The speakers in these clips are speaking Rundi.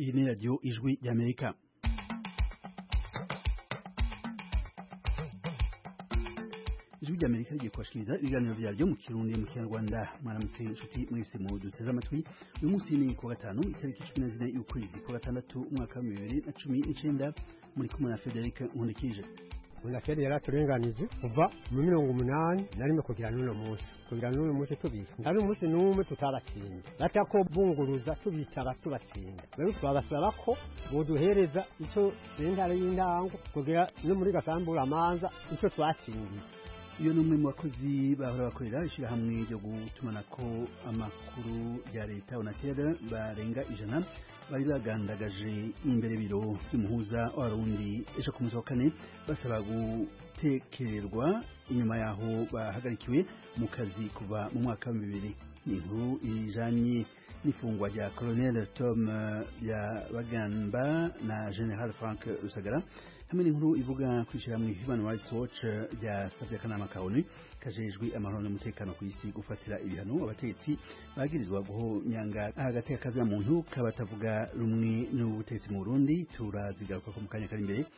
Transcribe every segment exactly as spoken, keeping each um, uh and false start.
Iyi ni radio Ijwi ry'Amerika. Ijwi ry'Amerika rigiye kubashikiriza ibiganiro vyaryo mu Kirundi mu Kinyarwanda. Mwaramutse inshuti mwese mu duteze amatwi. Uyu munsi ni ku gatanu itariki cumi na zine y'ukwezi kwa gatandatu umwaka wa bibiri na cumi n'icenda muri kumwe na Frederic Nkundikije. Unakeri yaraturenganije kuva mu mirongo umunani narime kugira n'uno munsi kugira n'uno munsi tubika ndari umunsi n'umwe tutabatsinda batako bunguruza tubita batubatsinda rero twabasaba ko boduhereza ico sentare y'indango kugira no muri gasambura amanza ico twatsindiye. Iyo numwe mu bakozi bahora bakorera ishirahamwe ryo gutumanako amakuru ya leta Unakeri barenga ijana bari bagandagaje imbere biro by'umuhuza w'abarundi ejo ku munsi wa kane basaba gutekererwa inyuma yaho bahagarikiwe mu kazi kuva mu mwaka wa bibiri. Ni inkuru ijanye n'ifungwa rya Colonel Tom ya Bagamba na General Frank Rusagara hamwe n'inkuru ivuga kwishira mu Human Rights Watch rya Safia Kanama Kaoni kajejwe amahoro n'umutekano ku isi gufatira ibihano abatetsi bagirizwa guhonyanga hagati y'akazi ya muntu kabatavuga rumwe n'ubutetsi mu Burundi. Turazigaruka ko mu kanya kari imbere.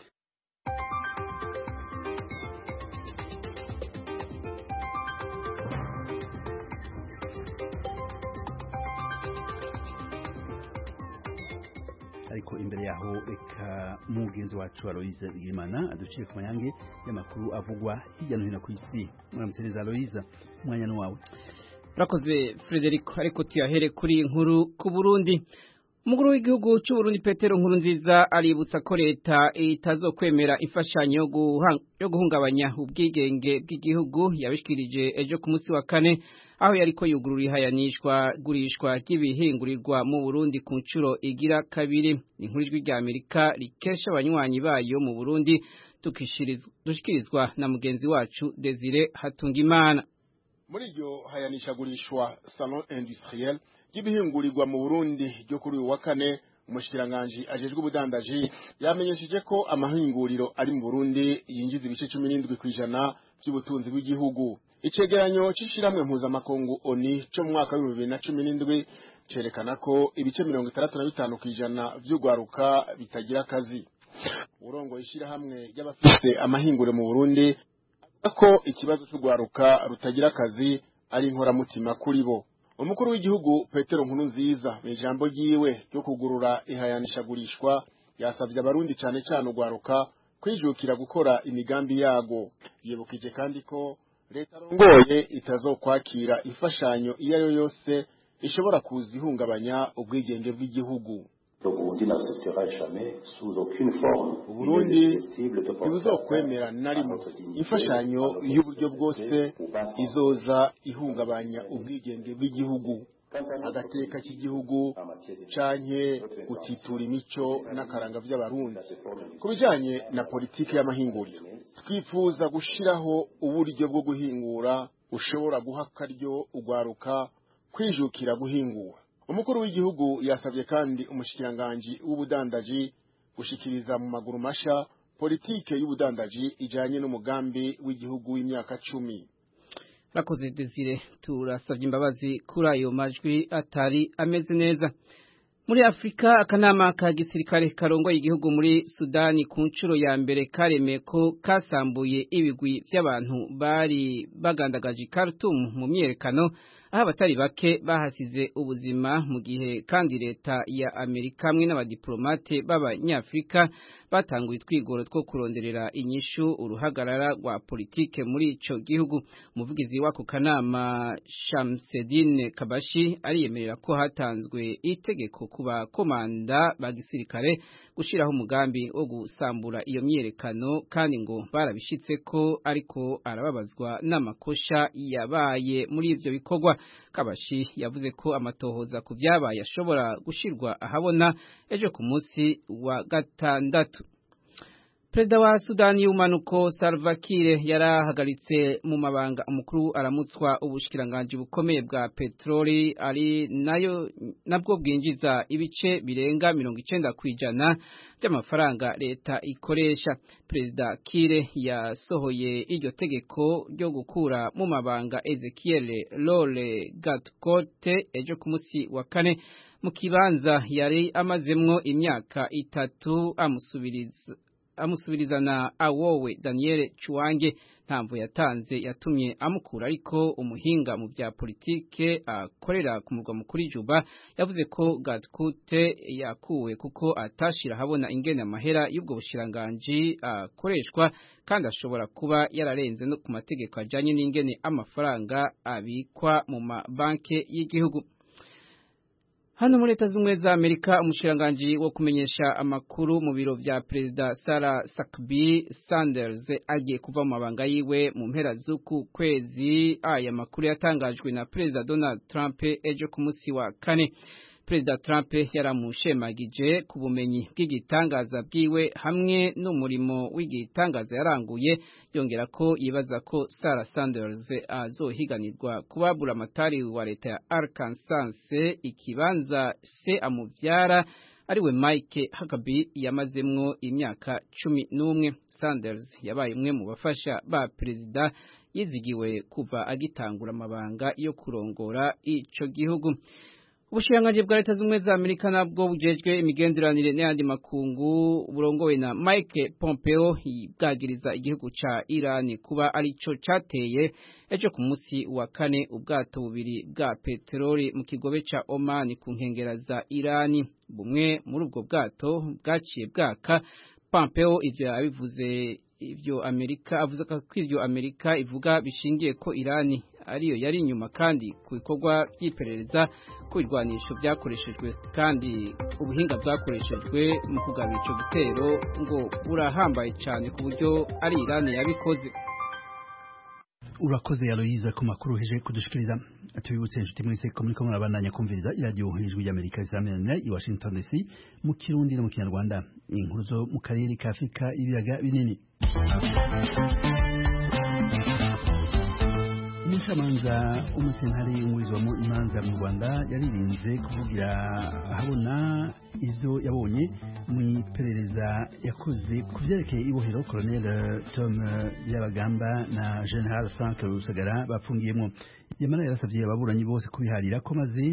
Ariko imbere yaho reka mugenzi wacu Aloise Bigimana aduciye ku mayange y'amakuru avugwa hirya no hino ku isi. Muramusereza Aloise, umwanya ni wawe. Rakoze Frederic, ariko tuyahere kuri inkuru ku Burundi. Umukuru w'igihugu cy'u Burundi Petero Nkurunziza aributsa ko leta itazokwemera imfashanyo yo guhungabanya ubwigenge bw'igihugu yabishikirije ejo ku munsi wa kane aho yariko yugurura ihayanishwa gurishwa ry'ibihingurirwa mu Burundi ku ncuro igira kabiri. Inkuru y'Ijwi ry'Amerika rikesha abanywanyi bayo mu Burundi dushikirizwa na mugenzi wacu Desire Hatungimana. Muri iryo hayanisha gurishwa salon industriel ry'ibihingurirwa mu Burundi ryo kuri uyu wa kane, umushikiranganje ajejwe ubudandaji yamenyesheje ko amahinguriro ari mu Burundi yinjiza ibice cumi n'indwi kw'ijana by'ubutunzi bw'igihugu. Icegeranyo c'ishiramwe mpuzamakungu O N U cyo mu mwaka wa bibiri na cumi n'indwi cerekana ko ibice mirongo itandatu na bitanu kw'ijana vy'ugwaruka bitagira akazi. Urongo ishirahamwe y'abafise amahinguriro mu Burundi ko ikibazo c'ugwaruka rutagira akazi ari inkoramutima kuri bo. Umukuru w'igihugu Petero Nkurunziza mu ijambo ryiwe ryo kugurura ihayanishagurishwa yasavye abarundi cane cane ugwaruka kwijukira gukora imigambi yago. Yibukije kandi ko leta rongoye itazokwakira imfashanyo iyo ari yo yose ishobora kuzihungabanya ubwigenge bw'igihugu. Uburundi ntibuzokwemera na rimwe imfashanyo y'uburyo bwose izoza ihungabanya ubwigenge bw'igihugu, agateka k'igihugu canke gutitura imico n'akaranga vy'abarundi. Ku bijanye na politiki y'amahinguriro, twifuza gushiraho uburyo bwo guhingura ushobora guha akaryo ugwaruka kwijukira guhingura. Umukuru w'igihugu yasavye kandi umushikiranganje w'ubudandaji gushikiriza mu maguru masha politike y'ubudandaji ijanye n'umugambi w'igihugu w'imyaka cumi. Rakoze Desire, turasavye imbabazi kuri ayo majwi atari ameze neza. Muri Afrika, akanama ka gisirikare karongoye igihugu muri Sudani ku ncuro ya mbere karemeye ko kasambuye ibigwi vy'abantu bari bagandagaje Khartoum mu myerekano aho abatari bake bahasize ubuzima, mu gihe kandi leta ya Amerika hamwe n'abadiplomate b'abanyafrika batanguye twigoro two kuronderera inyishu uruhagarara rwa politike muri ico gihugu. Umuvugizi wako kanama Shamsedine Kabashi ariyemerera ko hatanzwe itegeko kuba komanda ba gisirikare gushiraho umugambi wo gusambura iyo myerekano, kandi ngo barabishitse ko ariko arababazwa n'amakosha yabaye muri ivyo bikorwa. Kabashi yavuze ko amatohoza ku vyabaye ashobora gushirwa ahabona ejo ku munsi wa gatandatu. Perezida wa Sudani y'umanuko Salva Kiir yarahagaritse mu mabanga umukuru aramutswa ubushikiranganje bukomeye bwa petroli ari nayo nabwo bwinjiza ibice birenga mirongo icenda kwijana by'amafaranga leta ikoresha. Perezida Kiir yasohoye iryo tegeko ryo gukura mu mabanga Ezekiel Lole Gatkote ejo ku munsi wa kane mu kibanza yari amazemwo imyaka itatu amusubiriza amusubirizana awowe Daniel Chuange. Ntamvo yatanze yatumye amukura, ariko umuhinga mu bya politike akorera ku murwa mukuru Juba yavuze ko Gatkute yakuwe kuko atashira habona ingene amahera y'ubwo bushiranganje akoreshwa, kandi ashobora kuba yararenze no ku mategeko ajanye n'ingene amafaranga abikwa mu mabanke y'igihugu. Hano muri Leta Zunze za Amerika, umushiranganji wo kumenyesha amakuru mu biro vya Perezida Sarah Huckabee Sanders agiye kuva mu mabanga yiwe mu mpera z'uku kwezi. Aya makuru yatangajwe na Perezida Donald Trump ejo ku munsi wa kane. Perezida Trump yaramushemagije ku bumenyi bw'igitangaza bwiwe hamwe n'umurimo w'igitangaza yaranguye, yongera ko yibaza ko Sarah Sanders azohiganirwa kubabura amatari wa leta ya Arkansas ikibanza se amuvyara ariwe Mike Huckabee yamazemwo imyaka cumi n'umwe. Sanders yabaye umwe mu bafasha ba perezida yizigiwe kuva agitangura amabanga yo kurongora ico gihugu. Ubushirangaje bwa Leta Zunze za Amerika nabwo bujejwe imigenderanire n'ayandi makungu burongowe na Mike Pompeo bwagiriza igihugu ca Iran kuba arico cateye ejo ku munsi wa kane ubwato bubiri bwa petroli mu kigobe ca Oman ku nkengera za Iran. Bumwe muri ubwo bwato bwaciye bwaka. Pompeo ivyo yabivuze ivyo Amerika avuze ko ivyo Amerika ivuga bishingiye ko Iran ariyo yari inyuma kandi ku bikorwa by'iperereza ku birwanisho byakoreshejwe kandi ubuhinga bwakoreshejwe mu kugaba ico gitero ngo burahambaye cyane ku buryo ari Iran yabikoze. Urakoze Aloyiza ku makuru heje kudushikiriza. Atubibutse inshuti mwese ko muri ko murabandanya kumviriza iradiyo hejuru y'Amerika isamena i Washington D C mu Kirundi no mu Kinyarwanda. Inkuru zo mu karere ka Afrika ibiyaga binini. Umucamanza umusentari umurizwamo imanza mu Rwanda yaririnze kuvugira ahabona izo yabonye mu iperereza yakoze ku vyerekeye ibohero Colonel Tom Byabagamba na General Frank Rusagara bapfungiyemo. Yamara yarasavye ababuranyi bose kubiharira ko maze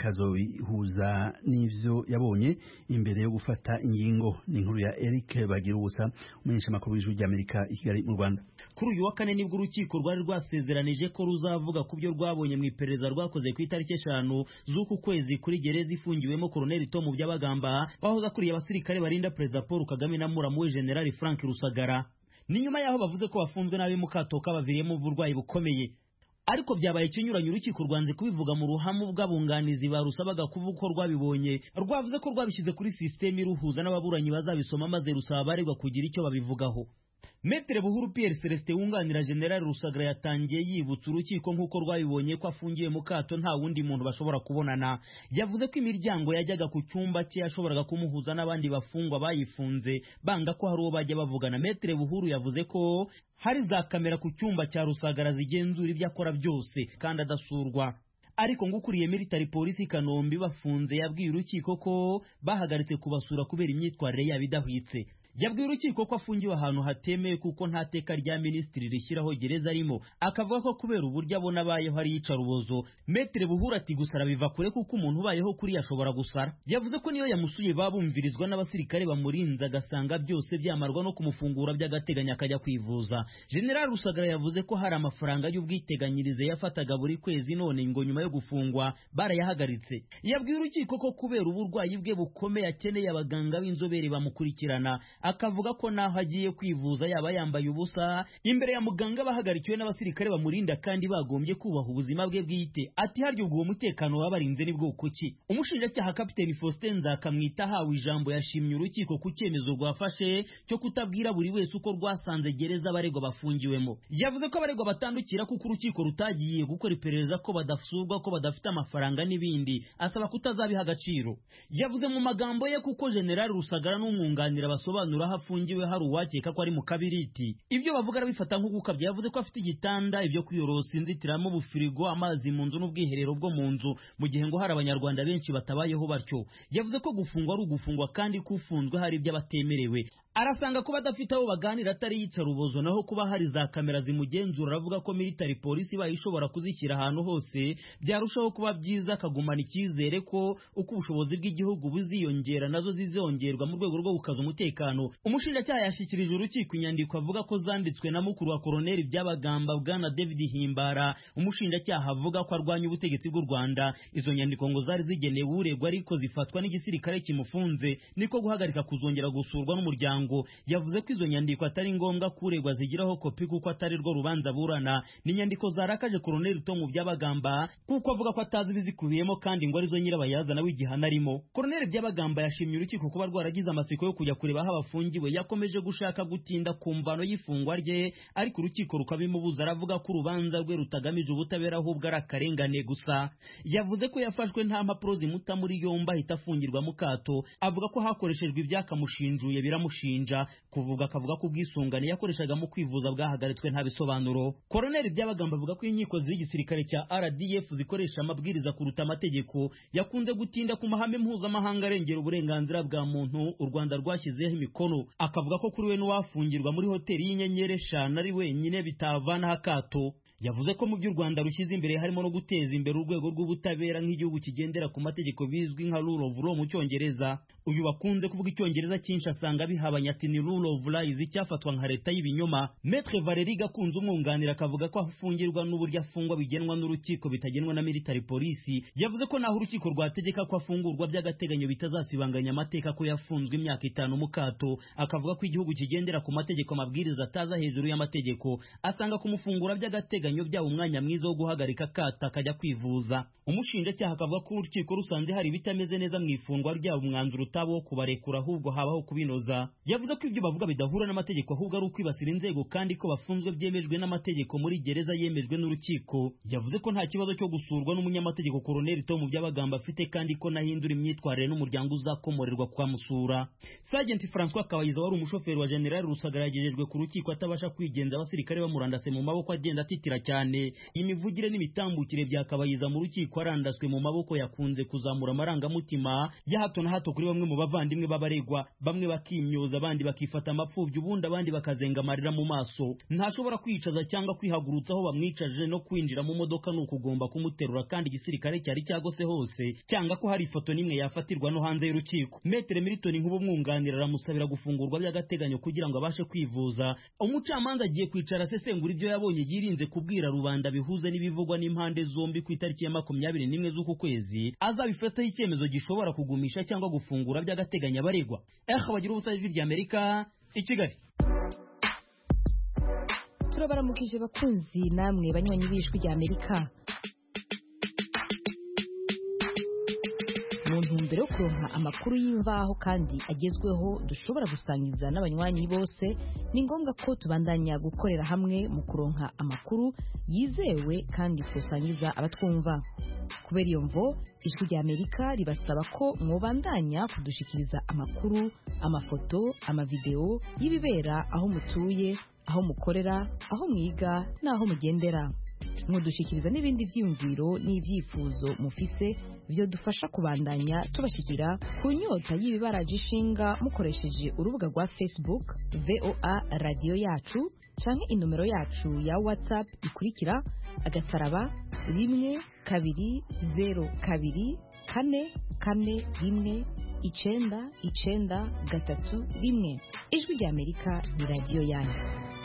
akazobihuza n'ivyo yabonye imbere yo gufata ingingo. Ni inkuru ya Eric Bagirubusa umunyesha makuru w'ijwi ry'Amerika i Kigali mu Rwanda. Kuri uyu wa kane nibwo urukiko rwari rwasezeranije ko ruzavuga ku byo rwabonye mu iperereza rwakoze ku itariki eshanu z'uku kwezi kuri gereza ifungiwemo Colonel Tom Byabagamba bahoza kuri abasirikare barinda Perezida Paul Kagame na muramu we General Frank Rusagara. Ni nyuma yaho bavuze ko bafunzwe nabi mu kato kabaviriyemo uburwayi bukomeye. Ariko byabaye kinyuranye urukiko rwanze kubivuga mu ruhamu bw'abunganizi barusabaga kuvuga ko rwabibonye. Rwavuze ko rwabishyize kuri system iruhuza n'ababuranyi bazabisoma maze rusaba baregwa kugira icyo babivugaho. Metre Buhuru Pierre Celestin wunganira General Rusagara yatangiye yibutsa urukiko nk'uko rwabibonye ko afungiye mu kato nta wundi muntu bashobora kubonana. Yavuze ko imiryango yajyaga ku cyumba cye yashoboraga kumuhuza n'abandi bafungwa bayifunze banga ko hari uwo bajya bavugana. Metre Buhuru yavuze ko hari za kamera ku cyumba cya Rusagara zigenzura ibyo akora byose kandi adasurwa. Ariko ngukuriye military police Kanombe bafunze yabwiye urukiko ko bahagaritse kubasura kubera imyitwarire yabo idahwitse. Yabwiye urukiko ko afungiwe ahantu hatemeye kuko nta teka rya minisitiri rishyiraho gereza arimo, akavuga ko kubera uburyo abona abayeho ari yicarubozo. Metre Buhuru ati gusara biva kure kuko umuntu ubayeho kuri yashobora gusara. Yavuze ko niyo yamusuye babumvirizwa n'abasirikare bamurinza agasanga byose byamarwa no kumufungura by'agateganya akajya kwivuza. General Rusagara yavuze ko hari amafaranga y'ubwiteganyirize yafataga buri kwezi none ngo nyuma yo gufungwa barayahagaritse. Yabwiye urukiko ko kubera uburwayi bwe bukomeye akeneye abaganga b'inzobere bamukurikirana, akavuga ko naho agiye kwivuza yaba yambaye ubusa imbere ya muganga bahagarikiwe n'abasirikare bamurinda kandi bagombye kubaha ubuzima bwe bwite. Ati haryo ubwo umutekano wabarinze ni bwoko ki? Umushinjacyaha Kapiteni Faustin Nzakamwita hawe ijambo yashimye urukiko ku cyemezo rwafashe cyo kutabwira buri wese uko rwasanze gereza abaregwa bafungiwemo. Yavuze ko abaregwa batandukira kuko urukiko rutagiye gukora iperereza ko badasurwa ko badafite amafaranga n'ibindi, asaba kutazabiha agaciro. Yavuze mu magambo ye kuko General Rusagara n'umwunganira basobanura asobanura aho afungiwe hari uwakeka ko ari mu kabiriti. Ibyo bavuga arabifata nko gukabya. Yavuze ko afite igitanda, ibyo kwiyorosa, inzitiramo, ubufirigo, amazi mu nzu n'ubwiherero bwo mu nzu, mu gihe ngo hari abanyarwanda benshi batabayeho batyo. Yavuze ko gufungwa ari ugufungwa kandi ko ufunzwe hari ibyo abatemerewe. Arasanga kuba adafite aho baganira atari yicarubozo, naho kuba hari za kamera zimugenzura. Aravuga ko military police bayishobora kuzishyira ahantu hose byarushaho kuba byiza, akagumana icyizere ko uko ubushobozi bw'igihugu buziyongera nazo zizongerwa mu rwego rwo gukaza umutekano. Umushinjacyaha yashyikirije urukiko inyandiko avuga ko zanditswe na mukuru wa Koloneli Byabagamba Bwana David Himbara, umushinjacyaha avuga ko arwanya ubutegetsi bw'u Rwanda. Izo nyandiko ngo zari zigenewe uregwa ariko zifatwa n'igisirikare kimufunze, niko guhagarika kuzongera gusurwa n'umuryango. Yavuze ko izo nyandiko atari ngombwa kuregwa zigiraho kopi kuko atari rwo rubanza burana. Ni nyandiko zarakaje Koloneli Tom Byabagamba kuko avuga ko atazi bizikubiyemo kandi ngo arizo nyirabayazana w'igihano arimo. Koloneli Byabagamba yashimye urukiko kuba rwaragize amatsiko yo kujya kureba aho abafungiwe. Yakomeje gushaka gutinda ku mvano y'ifungwa rye, ariko urukiko rukabimubuza. Aravuga ko urubanza rwe rutagamije ubutabera ahubwo ari akarengane gusa. Yavuze ko yafashwe nta mpapuro zimuta muri yombi ahita afungirwa mu kato. Avuga ko hakoreshejwe ibyakamushinjuye biramushinja. Kuvuga akavuga ko ubwisungane yakoreshaga mu kwivuza bwahagaritswe nta bisobanuro. Koloneli Byabagamba avuga ko inkiko z'igisirikare cya R D F zikoresha amabwiriza kuruta amategeko. Yakunze gutinda ku mahame mpuzamahanga arengera uburenganzira bwa muntu u Rwanda rwashyizeho imikono. Akavuga ko kuri we n'uwafungirwa muri hoteli y'inyenyeri eshanu ari wenyine bitavanaho akato. Yavuze ko mu by'u Rwanda rushyize imbere harimo no guteza imbere urwego rw'ubutabera nk'igihugu kigendera ku mategeko bizwi nka rule of law mu Cyongereza. Uyu wakunze kuvuga Icyongereza cyinshi asanga bihabanye ati ni rule of law icyafatwa nka leta y'ibinyoma. Maître Valérie Gakunze umwunganira akavuga ko afungirwa n'uburyo afungwa bigenwa n'urukiko bitagenwa na military police. Yavuze ko naho urukiko rwategeka ko afungurwa by'agateganyo bitazasibanganya amateka ko yafunzwe imyaka itanu mu kato. Akavuga ko igihugu kigendera ku mategeko amabwiriza ataza hejuru y'amategeko. Asanga kumufungura by'agateganyo byaba umwanya mwiza wo guhagarika kata akajya kwivuza. Umushinjacyaha akavuga ko urukiko rusanze hari bitameze neza mu ifungwa ryabo umwanzuro utabo kubarekura ahubwo habaho kubinoza. Yavuze ko ibyo bavuga bidahura n'amategeko ahubwo ari ukwibasira inzego kandi ko bafunzwe byemejwe n'amategeko muri gereza yemejwe n'urukiko. Yavuze ko nta kibazo cyo gusurwa n'umunyamategeko Koloneli Tom Byabagamba afite kandi ko nahindura imyitwarire n'umuryango uzakomorerwa kwamusura. Sergeant François Kabayiza wari umushoferi wa General Rusagara yagejejwe ku rukiko atabasha kwigenza, abasirikare bamurandase mu maboko agenda atitira cyane. Imivugire n'imitambukire bya Kabayiza mu rukiko arandaswe mu maboko yakunze kuzamura amarangamutima ya hato na hato kuri bamwe mu bavandimwe b'abaregwa. Bamwe bakimyoza, abandi bakifata amapfubyi, ubundi abandi bakazenga amarira mu maso. Ntashobora kwicaza cyangwa kwihagurutsa aho bamwicaje, no kwinjira mu modoka n'ukugomba kumuterura kandi igisirikare cyari cyagose hose, cyangwa ko hari ifoto nimwe yafatirwa no hanze y'urukiko. Maître Milton Nkubo umwunganira aramusabira gufungurwa by'agateganyo kugira ngo abashe kwivuza. Umucamanza agiye kwicara asesengura ibyo yabonye yirinze kubwira rubanda bihuze n'ibivugwa n'impande zombi ku itariki ya makumyabiri n'imwe z'uku kwezi. Azabifataho icyemezo gishobora kugumisha cyangwa gufungura by'agateganyo abaregwa. Eh bagira ubusa ijwi ry'Amerika i Kigali. Turabaramukije bakunzi namwe banywanyi b'ijwi ry'Amerika. Mu ntumbero yo kuronka amakuru y'imvaho kandi agezweho dushobora gusangiza n'abanywanyi bose, ni ngombwa ko tubandanya gukorera hamwe mu kuronka amakuru yizewe kandi tusangiza abatwumva. Kubera iyo mvo ijwi ry'Amerika ribasaba ko mwobandanya kudushikiriza amakuru, amafoto, amavideo y'ibibera aho mutuye, aho mukorera, aho mwiga n'aho mugendera. Mudushikiriza n'ibindi vyiyumviro n'ivyifuzo mufise byo dufasha kubandanya tubashikira ku nyota y'ibibaraje ishinga mukoresheje urubuga rwa Facebook V O A Radio Yacu canke inomero yacu ya WhatsApp ikurikira agasaraba rimwe kabiri zero kabiri kane kane rimwe icenda icenda gatatu rimwe. Ijwi ry'Amerika ni radio yanyu.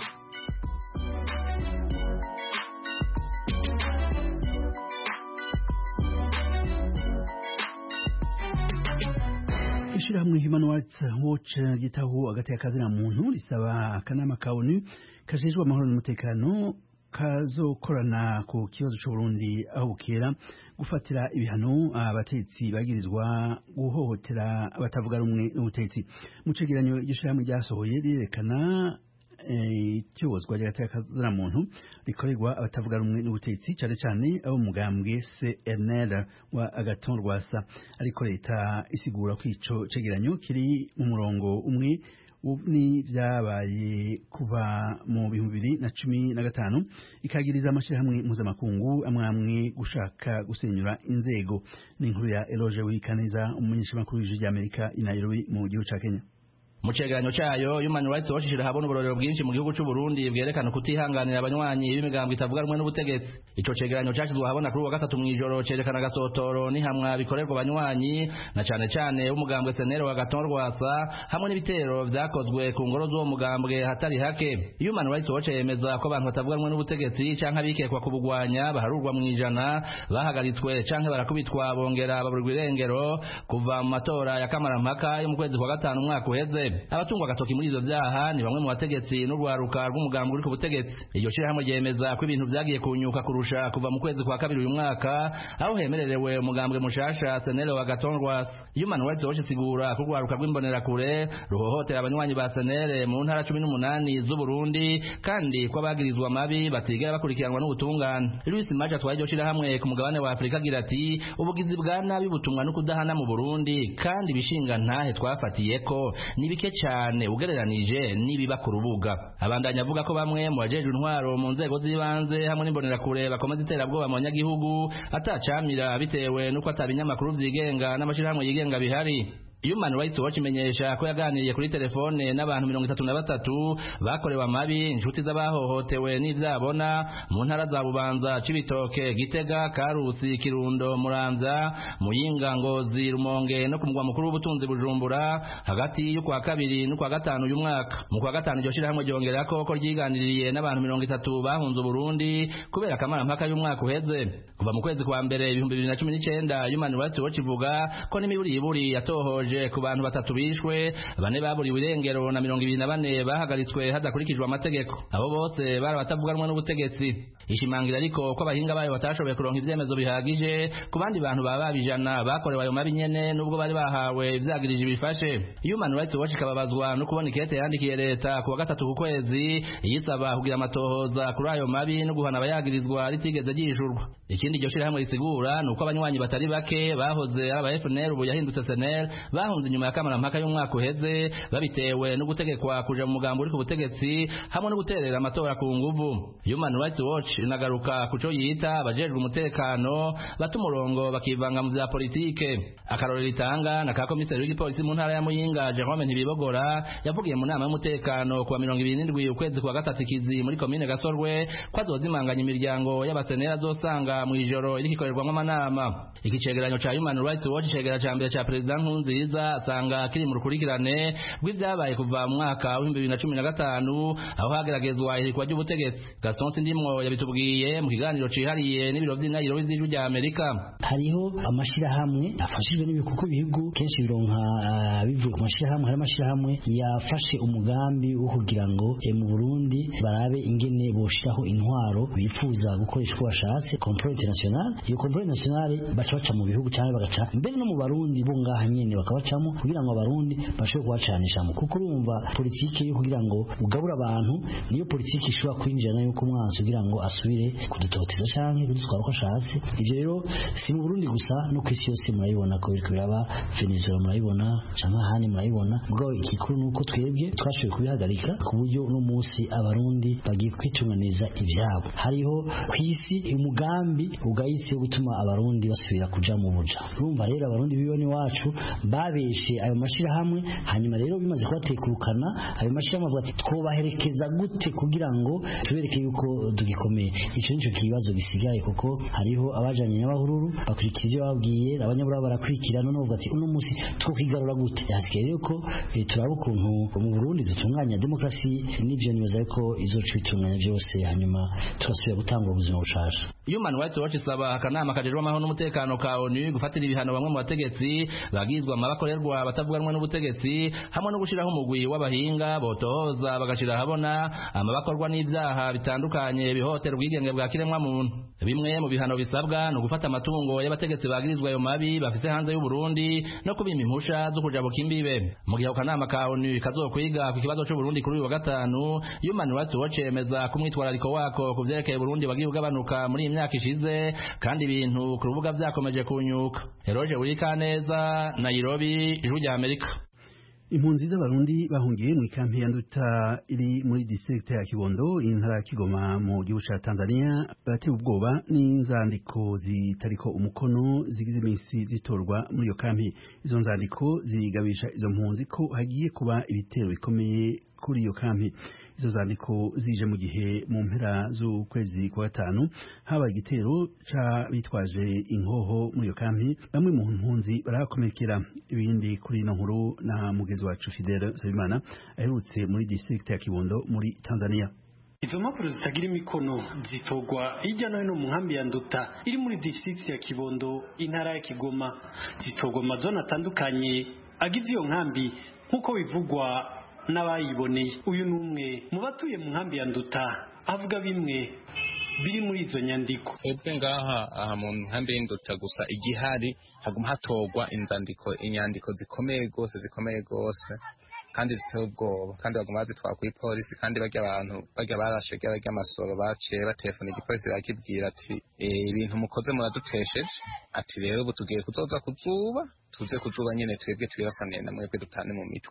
Ishirahamwe Human Rights Watch gitaho agati akazina muntu risaba akanama ka O N U kajejwe amahoro n'umutekano kazokorana ku kibazo cy'u Burundi aho bukera gufatira ibihano abatetsi bagirizwa guhohotera abatavuga rumwe n'ubutetsi. Mu cegeranyo igishirahamwe ryasohoye rirekana icyozwa ry'agaterekazina muntu rikorerwa abatavuga rumwe n'ubutetsi cyane cyane abo mugambwe C N L wa Agathon Rwasa, ariko leta isigura ko ico cegeranyo kiri mu murongo umwe ni vyabaye kuva mu bihumbi bibiri na cumi na gatanu ikagiriza amashirahamwe mpuzamakungu amwe amwe gushaka gusenyura inzego. Ni inkuru ya Eloge Wikaneza, umumenyeshamakuru w'ijwi ry'Amerika i Nairobi mu gihugu ca Kenya. Mu cegeranyo cayo Human Rights Watch ishira habona uburorero bwinshi mu gihugu c'u Burundi bwerekana kutihanganira abanywanyi b'imigambwe itavuga rumwe n'ubutegetsi. Ico cegeranyo cashizwe habona kuri uwa gatatu mw'ijoro cerekana gasotoro ni hamwa bikorerwa abanywanyi na cane cane umugambwe Senero wa Agathon Rwasa hamwe n'ibitero vyakozwe ku ngoro z'uwo mugambwe hatari hake. Human Rights Watch yemeza ko abantu batavuga rumwe n'ubutegetsi canke abikekwa kubugwanya baharurwa mw'ijana bahagaritswe canke barakubitwa bongera baburirwa irengero kuva mu matora ya kamarampaka yo mu kwezi kwa gatanu umwaka uheze. Abatungwa gatoki muri ivyo vyaha ni bamwe mu bategetsi n'urwaruka rw'umugambi uri ku butegetsi. Iryo shirahamwe ryemeza ko ibintu vyagiye kunyuka kurusha kuva mu kwezi kwa kabiri uyu mwaka aho hemererewe umugambwe mushasha Senero wa Agathon Rwasa. Human Rights Watch isigura ko urwaruka rw'imbonerakure ruhohotera abanywanyi ba Senere mu ntara cumi n'umunani z'u Burundi kandi ko abagirizwa amabi batigera bakurikiranwa n'ubutungane. Louis Maja twaje iryo shirahamwe ku mugabane wa Afrika agira ati ubugizi bwa nabi butumwa no kudahana mu Burundi kandi bishinga ntahe twafatiyeko ni bike cyane ugereranije nibiba ku rubuga. Abandanya avuga ko bamwe mu bajeje intwaro mu nzego z'ibanze hamwe n'imbonerakure bakomeza iterabwoba mu banyagihugu atacamira bitewe nuko atabinyamakuru vyigenga n'amashirahamwe yigenga bihari. Human Rights Watch imenyesha ko yaganiriye kuri telefone n'abantu mirongo itatu na batatu bakorewe amabi inshuti z'abahohotewe n'ivyabona mu ntara za Bubanza, Cibitoke, Gitega, Karusi, Kirundo, Muramvya, Muyinga, Ngozi, Rumonge no ku mugwa mukuru w'ubutunzi Bujumbura hagati y'ukwa kabiri n'ukwa gatanu uyu mwaka. Mu kwa gatanu iryo shirahamwe ryongerako ko ryiganiriye n'abantu mirongo itatu bahunze Burundi kubera kamarampaka y'umwaka uheze. Kuva mu kwezi kwa mbere ibihumbi bibiri na cumi n'icenda Human Rights Watch ivuga ko n'imiburi iburi yatohoje ku bantu batatu bishwe, bane baburiwe irengero na mirongo ibiri na bane bahagaritswe hadakurikijwe amategeko. Abo bose bari batavuganwa n'ubutegetsi. Ishimangira ariko ko abahinga bayo batashoboye kuronka ivyemezo bihagije ku bandi bantu baba bijana bakorewe ayo mabi nyene nubwo bari bahawe ivyagirije bifashe. Human Rights Watch ikababazwa no kubona ikete yandikiye leta ku wa gatatu ku kwezi yisaba kugira amatohoza kuri ayo mabi no guhana abayagirizwa ritigeze gishurwa. Ikindi iryo shirahamwe risigura nuko abanywanyi batari bake bahoze aba F N L ubu yahindutse S N L bahunze inyuma ya kamarampaka y'umwaka uheze babitewe no gutegekwa kuja mu mugambo uri ku butegetsi hamwe no guterera amatora ku nguvu. Human Rights Watch inagaruka kuco yita abajejwe umutekano bata umurongo bakivanga mu vya politike. Akarorero ritanga na ka komiseri w'igipolisi mu ntara ya Muyinga Jerome Ntibibogora yavugiye mu nama y'umutekano kuwa mirongo ibiri n'indwi ukwezi kwa gatatu kizi muri komine Gasorwe ko azozimanganya imiryango y'abasenera azosanga mu ijoro irikikorerwamo amanama. Iki cegeranyo ca Human Rights Watch cegera ca mbere ca President Nkurunziza asanga kiri mu rukurikirane rw'ivyabaye kuva mu mwaka w'ibihumbi bibiri na cumi na gatanu aho hageragezwa ihirikwa ry'ubutegetsi. Gaston Sindimwo yabitubwiye mu kiganiro cihariye n'ibiro vy'Inayiro vy'ijwi rya Amerika. Hariho amashirahamwe afashijwe n'ibikuku bihugu kenshi bironka uh, bivuye ku mashirahamwe. Hari amashirahamwe yafashe umugambi wo kugira ngo e mu Burundi barabe ingene boshiraho intwaro bifuza gukoresha uko bashatse complot international. Iyo complot international baca baca mu bihugu cyane bagaca mbere no mu Barundi bo ngaha nyene bakabacamo kugira ngo abarundi bashobore kubacanisha mu kuko urumva politike yo kugira ngo ugabura abantu niyo politike ishobora kwinjirana yuko umwanzi kugira ngo asubire kudutoteza canke kudutwara uko ashatse. Ivyo rero si mu Burundi gusa no kw'isi yose murayibona ko biriko biraba, Venezuela murayibona canke ahandi murayibona. Mugabo ikikuru nuko twebwe twashoboye kubihagarika ku buryo no munsi abarundi bagiye kwitunganiza ivyabo. Hariho kw'isi umugambi ugayitse wo gutuma abarundi basubira kuja mu buja. Urumva rero abarundi bibone wacu babeshe ayo mashirahamwe hanyuma rero bimaze kubatekurukana ayo mashirahamwe avuga ati twobaherekeza gute kugira ngo tubereke yuko dugikomeye. Ico nico kibazo gisigaye kuko hariho abajanye n'abahururu bakurikira ivyo babwiye abanyabura barakurikira none bavuga ati uno musi twokwigarura gute. Hasigaye rero ko e, turaba ukuntu mu Burundi dutunganya demokrasi n'ivyo nibaza ko izoca bitunganya byose hanyuma turasubira gutanga ubuzima bushasha. Human Rights Watch isaba akanama kajejwe amahoro n'umutekano ka O N U gufatira ibihano bamwe mu bategetsi bagizwe amabakorerwa batavuganwa n'ubutegetsi hamwe no gushiraho umugwi w'abahinga botohoza bagashira habona amabakorwa n'ivyaha bitandukanye bihotera ubwigenge bwa kiremwa muntu. Bimwe mu bihano bisabwa no gufata amatungo y'abategetsi bagirizwa ayo mabi bafite hanze y'u Burundi no kubima impusha zo kuja bukimbibe. Mu gihe akanama ka O N U kazokwiga ku kibazo c'u Burundi kuri uyu wa gatanu, Human Rights Watch yemeza ku mwitwarariko wako ku vyerekeye Burundi wagiye ugabanuka muri iyi myaka ishize kandi ibintu ku rubuga vyakomeje kunyuka. Eroje Urikaneza, Nairobi, Ijwi rya Amerika. Impunzi z'abarundi bahungiye mu ikampi ya Nduta iri muri district ya Kibondo intara ya Kigoma mu gihugu ca Tanzania batewe ubwoba n'inzandiko zitariko umukono zigize iminsi zitorwa muri iyo kampi. Izo nzandiko zigabisha izo mpunzi ko hagiye kuba ibitero bikomeye kuri iyo kampi. Izo zandiko zije mu gihe mu mpera z'ukwezi kwa gatanu haba igitero ca bitwaje inkoho muri iyo kampi, bamwe mu mpunzi barakomerekera. Ibindi kuri ino nkuru na mugezi wacu Fidel Sabimana aherutse muri district ya Kibondo muri Tanzania. Izo mpapuro zitagira imikono zitogwa hirya no hino mu nkambi ya Nduta iri muri district ya Kibondo intara ya Kigoma, zitogwa mu mazone atandukanye agize iyo nkambi nk'uko bivugwa n'abayiboneye. Uyu numwe mu batuye mu nkambi ya Nduta avuga bimwe biri muri izo nyandiko. Ebwe ngaha aha mu nkambi y'Induta gusa igihari haguma hatogwa inzandiko inyandiko zikomeye gose zikomeye gose kandi ziteye ubwoba, kandi baguma bazitwara kuri polisi, kandi barya abantu barya barashegera barya amasoro baciye batelefona igipolisi bakibwira ati ibintu mukoze muradutesheje, ati rero ubu tugiye kuzoza kuzuba tuze kuzuba nyene twebwe twirasaniye na mwebwe dutane mu mitwe.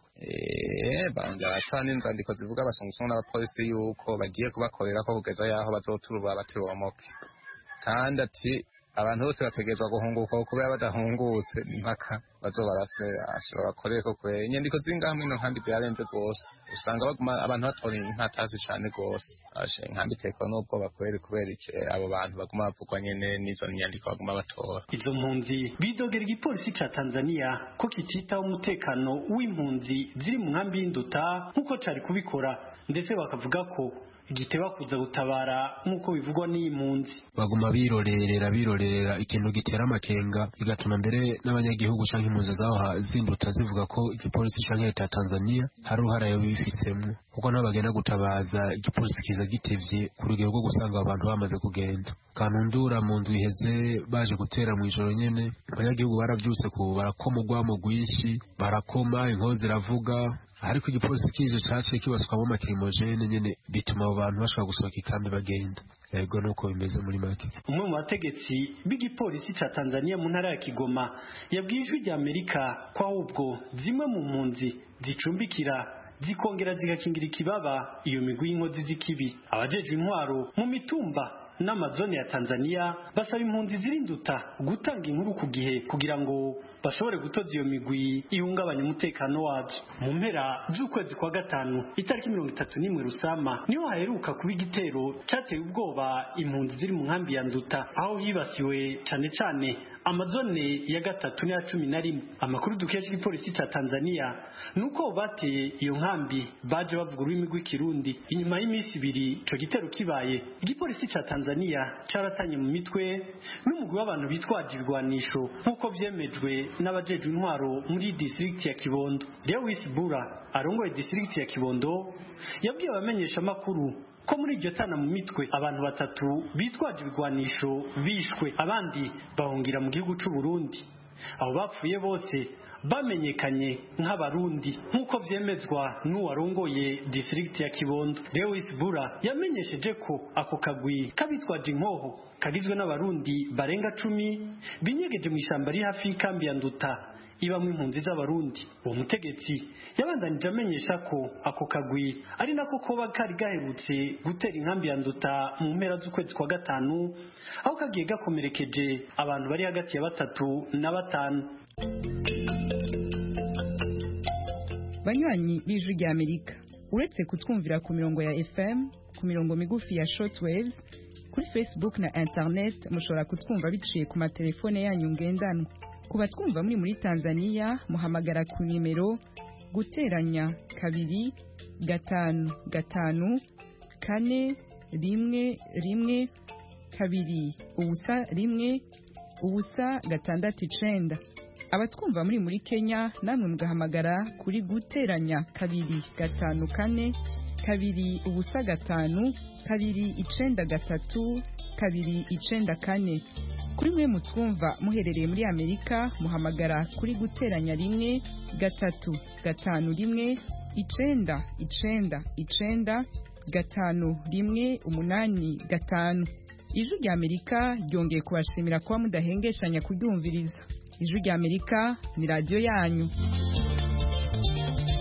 Eh banga atana inzandiko zivuga abasungusungu n'abapolisi yuko bagiye kubakorera ko kugeza yaho bazoturuba batibomoke, kandi ati abantu bose bategezwa guhunguka kubera badahungutse impaka bazobarase ashobora bakoreye ko kwe. Inyandiko zingaha mino nkambi zirarenze gose, usanga baguma abantu batora impatazi cyane gose. Ashe nkambi tekwa n'ubwoba kweri kubera iki abo bantu baguma bavugwa nyene n'izo nyandiko baguma batora. Izo mpunzi bidogera igipolisi ca Tanzania ko kititaho umutekano w'impunzi ziri mu nkambi y'Induta nkuko cari kubikora, ndetse bakavuga ko igiteba kuza gutabara nkuko bivugwa n'impunzi. Baguma birorerera birorerera ikintu gitera amakenga, bigatuma mbere n'abanyagihugu canke impunzi zaho zinduta zivuga ko igipolisi canke leta ya Tanzania hari uruhara yo bifisemo, kuko nabo bagenda gutabaza igipolisi kiza gitevye ku rugero rwo gusanga abantu bamaze kugenda. Kanundura mu ndwi iheze baje gutera mu ijoro nyene, abanyagihugu baravyutse ku barakoma urwamo rwinshi, barakoma inkozi ziravuga, ariko igipolisi kije caciye kibasukamo amakirimojene nyene bituma abo bantu bashobora gusohoka ikambi bagenda. Yego nuko bimeze muri make. Umwe mu bategetsi b'igipolisi ca Tanzania mu ntara ya Kigoma yabwiye ijwi rya Amerika ko ahubwo zimwe mu mpunzi zicumbikira zikongera zigakingira ikibaba iyo migwi y'inkozi z'ikibi. Abajejwe intwaro mu mitumba n'amazone ya Tanzania basaba impunzi zirinduta gutanga inkuru ku gihe kugira ngo bashobore gutoza iyo migwi ihungabanya umutekano wazo. Mu mpera z'ukwezi kwa gatanu itariki mirongo itatu n'imwe Rusama niho haheruka kuba igitero cyateye ubwoba impunzi ziri mu nkambi ya Nduta, aho hibasiwe cane cane amazone ya gatatu n'aya cumi na rimwe. Amakuru dukesha igipolisi ca Tanzania nuko bateye iyo nkambi baje bavuga ururimi rw'ikirundi. Inyuma y'iminsi ibiri ico gitero kibaye, igipolisi ca Tanzania caratanye mu mitwe n'umugwi w'abantu bitwaje ibigwanisho nkuko vyemejwe n'abajejwe intwaro muri district ya Kibondo. Lewis Bura arongoye district ya Kibondo yabwiye abamenyesha makuru ko muri iryo tana mu mitwe abantu batatu bitwaje ibigwanisho bishwe, abandi bahungira mu gihugu c'u Burundi. Abo bapfuye bose bamenyekanye nk'abarundi nkuko vyemezwa n'uwarongoye district ya Kibondo. Lewis Bura yamenyesheje ko ako kagwi kabitwaje inkoho kagizwe n'abarundi barenga cumi binyegeje mu ishamba riri hafi y'ikambi ya Nduta ibamwe impunzi z'abarundi. Uwo mutegetsi yabandanije amenyesha ko ako kagwi ari nako koba kari gaherutse gutera inkambi ya Nduta mu mpera z'ukwezi kwa gatanu, aho kagiye gakomerekeje abantu bari hagati ya batatu na batanu. Banywanyi b'ijwi rya Amerika, uretse kutwumvira ku mirongo ya F M, ku mirongo migufi ya shortwaves, kuri Facebook na internet mushobora kutwumva biciye ku matelefone yanyu ngendanwa. Kuba twumva muri muri Tanzania muhamagara ku nimero guteranya kabiri gatanu gatanu kane rimwe rimwe kabiri ubusa rimwe ubusa gatandatu icenda. Abatwumva muri muri Kenya namwe mugahamagara kuri guteranya kabiri gatanu kane kabiri ubusa gatanu kabiri icenda gatatu kabiri icenda kane. Kuri mwe mutwumva muherereye muri Amerika muhamagara kuri guteranya rimwe gatatu gatanu rimwe icenda icenda icenda gatanu rimwe umunani gatanu. Ijwi rya Amerika ryongeye kubashimira kuba mudahengeshanya kuryumviriza. Ijwi rya Amerika ni radio yanyu.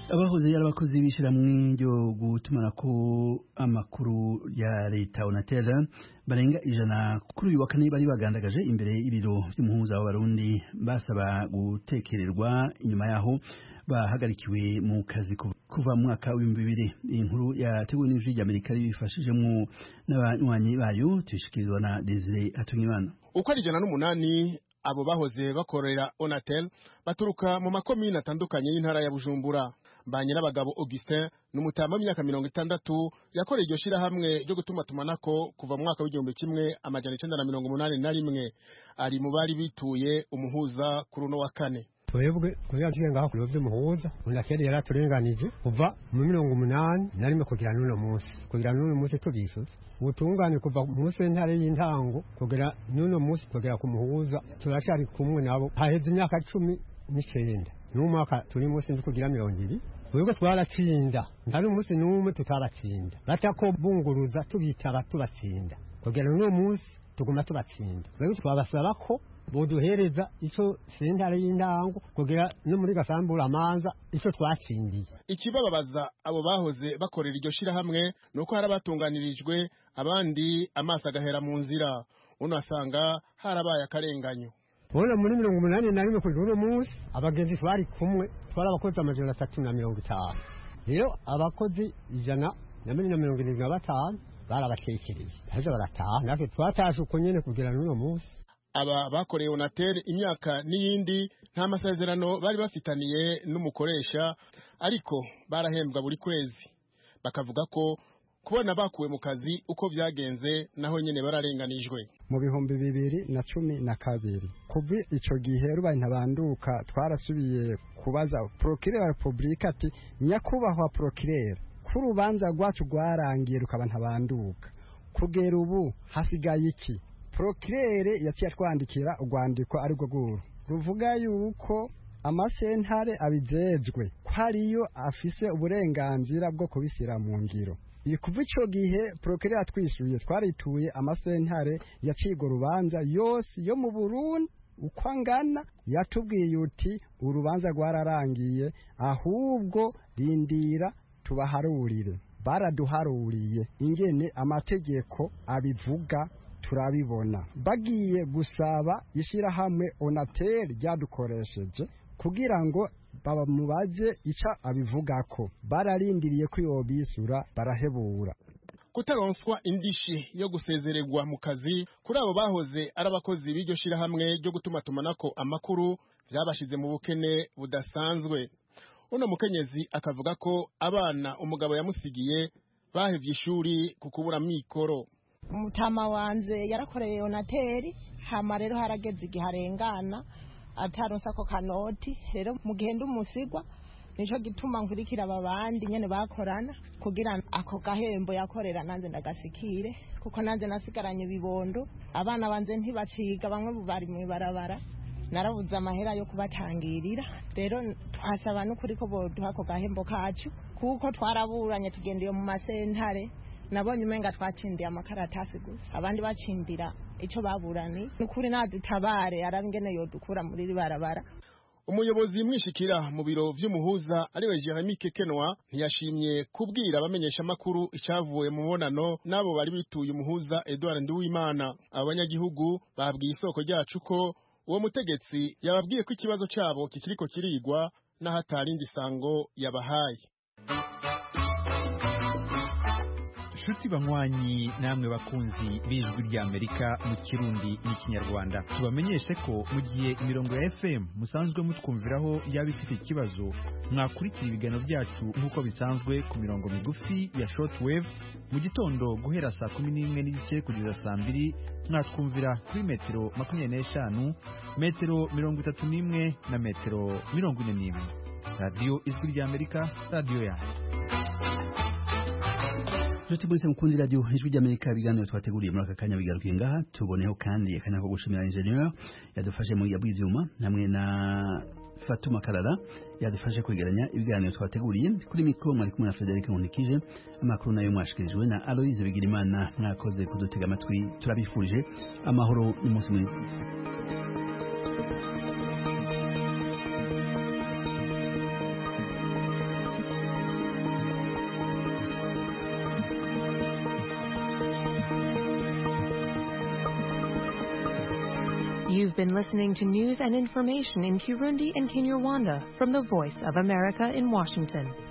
abahoze ari abakozi b'ishyirahamwe ryo gutumanako amakuru ya leta Onatel barenga ijana kuri uyu wa kane bari bagandagaje imbere y'ibiro by'umuhuza w'abarundi basaba gutekererwa inyuma yaho bahagarikiwe mu kazi kuva mu mwaka w'ibihumbi bibiri. Inkuru yateguwe n'ijwi ry'Amerika ribifashijemo n'abanywanyi bayo tubishikirizwa na Desire Hatungimana. Uko ari ijana n'umunani abo bahoze bakorera Onatel baturuka mu makomine atandukanye y'intara ya Bujumbura. Banyirabagabo Augustin n'umutama w'imyaka mirongo itandatu yakoreye iryo shirahamwe ryo gutuma tumanako kuva mu mwaka w'igihumbi kimwe amajana icenda na mirongo umunani na rimwe. Ari mu bari bituye umuhuza kuri uno wa kane. Twebwe kugira ngo ngaho kuri by'umuhuza Onatel yaraturenganije kuva mu mirongo umunani na rimwe kugira n'uno munsi kugira n'uno munsi tubishuze ubutungane kuva mu munsi w'intare y'intango kugira n'uno munsi kugira ku muhuza turacari kumwe nabo haheze imyaka cumi n'icenda n'umwaka turi munsi nzi kugira mirongo ibiri. Twebwe twaratsinda ntari umunsi n'umwe tutaratsinda batako bunguruza tubitaba tubatsinda kugira n'uno munsi tuguma tubatsinda. Twebwe twabasaba ko boduhereza ico sentare y'indango kugira no muri gasambura amanza ico twatsindiye. Ikibababaza abo bahoze bakorera iryo shirahamwe nuko harabatunganirijwe abandi amaso agahera mu nzira unasanga harabaye akarenganyo. Bona muri mirongo umunani na rimwe kugira uno munsi abagenzi twari kumwe twari abakozi amajana atatu na mirongo itanu. Rero abakozi ijana na mirongo irindwi na batanu barabatekereye haje barataha natwe twatashe uko nyene kugira n'uno munsi. Aba bakoreye Onatel imyaka n'iyindi nta masezerano bari bafitaniye n'umukoresha ariko barahembwa buri kwezi. Bakavuga ko kubona bakuwe mu kazi uko byagenze naho nyene bararenganijwe. Mu bihumbi bibiri na cumi na kabiri kuva ico gihe rubaye ntabanduka twarasubiye kubaza Procureur wa Republika ati nyakubahwa Procureur kurubanza rwacu rwarangiye rukaba ntabanduka kugera ubu hasigaye iki? Procureur yaciye twandikira urwandiko ari rwo guru ruvuga yuko amasentare abijejwe ko hariyo afise uburenganzira bwo kubisira mu ngiro. Kuva ico gihe Procureur atwishuye twarituye amasentare yacigo rubanza yose yo mu Burundi uko angana yatubwiye uti urubanza rwararangiye ahubwo rindira tubaharurire. Baraduharuriye ingene amategeko abivuga turabibona. Bagiye gusaba ishirahamwe Onatel ryadukoresheje kugira ngo baba mubaze ica abivugako bararindiriye ko yobisura barahebura. Kutaronswa indishi yo gusezererwa mu kazi kuri abo bahoze ari abakozi b'iryo shirahamwe ryo gutuma tumanako amakuru byabashize mu bukene budasanzwe. Uno mukenyezi akavuga ko abana umugabo yamusigiye bahevye ishuri kukubura mikoro. Umutama wanze yarakoreye Onatel hama rero harageze igiharengana ataronsa ko kanoti rero mu gihe ndumusigwa nico gituma nkurikira ababandi nyene bakorana kugira ako gahembo yakorera nanze ndagasikire kuko nanze nasigaranye bibondo abana banze ntibaciga bamwe bari mu barabara narabuze amahera yo kubatangirira rero twasaba n'ukuri ko boduha ako gahembo kacu kuko twaraburanye tugendeye mu masentare nabonye umenga twatsindiye amakaratasi gusa abandi bacindira ico baburani n'ukuri nadutabare arabingene yo dukura muri barabara. Umuyobozi mwishikira mu biro vy'umuhuza ariwe Jeremy Kekenwa ntiyashimye kubwira abamenyesha makuru icavuye mu bonano nabo bari bituye umuhuza Edouard Nduwimana. Abanyagihugu babwiye isoko ryacu ko uwo mutegetsi yababwiye ko ikibazo cabo kikiriko kirigwa na hatarindi sango yabahaye. Shuti banywanyi namwe bakunzi b'ijwi ry'Amerika mu Kirundi n'ikinyarwanda tubamenyeshe ko mu gihe imirongo ya F M musanzwe mutwumviraho yaba ifite ikibazo mwakurikira ibiganiro byacu nk'uko bisanzwe ku mirongo migufi ya shortwave mu gitondo guhera saa kumi n'imwe n'igice kugeza saa mbiri mwatwumvira kuri metero makumyabiri n'eshanu metero mirongo itatu n'imwe na metero mirongo ine n'imwe. Radio Ijwi ry'Amerika, radio yacu. Jote bose mukundi radio Ijwi ry'Amerika ibiganiro twateguriye muri aka kanya bigarukiye ngaha tuboneho kandi akanya ko gushimira ingenieur yadufashe mu yabwivyuma namwe na Fatuma Karara yadufashe kwegeranya ibiganiro twateguriye kuri mikro mwari kumwe na Frederic Nkundikije amakuru nayo mwashikirijwe na Aloise Bigirimana mwakoze kudutega amatwi turabifurije amahoro n'umunsi mwiza. You've been listening to news and information in Kirundi and Kinyarwanda from the Voice of America in Washington.